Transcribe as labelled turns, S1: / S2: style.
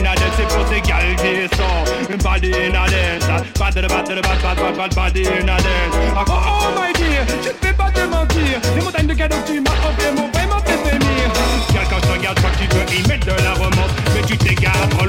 S1: a dance, c'est pour ces gals qui sont body in a dance, bad body in a dance. Oh my dear, je ne vais pas te mentir, les montagnes de cadeaux que tu m'as offert m'ont vraiment fait venir. Gal, quand je regarde, je crois que tu veux y mettre de la romance, mais tu t'égares.